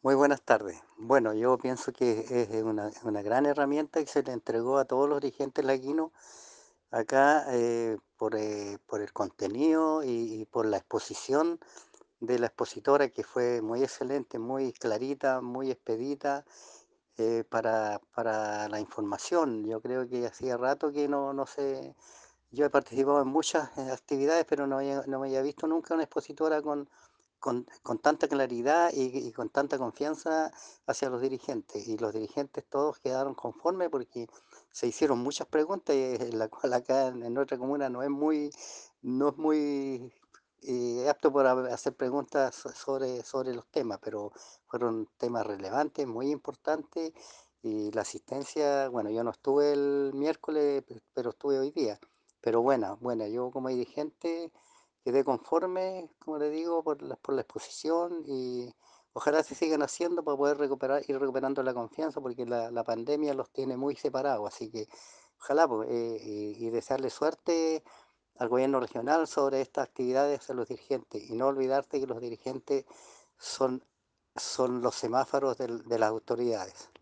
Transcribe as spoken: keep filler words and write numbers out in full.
Muy buenas tardes. Bueno, yo pienso que es una, una gran herramienta que se le entregó a todos los dirigentes laguinos acá eh, por, eh, por el contenido y, y por la exposición de la expositora que fue muy excelente, muy clarita, muy expedita eh, para, para la información. Yo creo que hacía rato que no, no sé, yo he participado en muchas eh, actividades, pero no, había- no me había visto nunca una expositora con, con, con tanta claridad y, y con tanta confianza hacia los dirigentes. Y los dirigentes todos quedaron conformes porque se hicieron muchas preguntas, y, eh, la cual acá en, en nuestra comuna no es muy, no es muy eh, apto para hacer preguntas so- sobre, sobre los temas, pero fueron temas relevantes, muy importantes. Y la asistencia, bueno, yo no estuve el miércoles, pe- pero estuve hoy día. Pero buena, buena, yo como dirigente quedé conforme, como le digo, por la, por la exposición y ojalá se sigan haciendo para poder recuperar, ir recuperando la confianza porque la, la pandemia los tiene muy separados, así que ojalá pues, eh, y, y desearle suerte al gobierno regional sobre estas actividades a los dirigentes y no olvidarte que los dirigentes son, son los semáforos del- de las autoridades.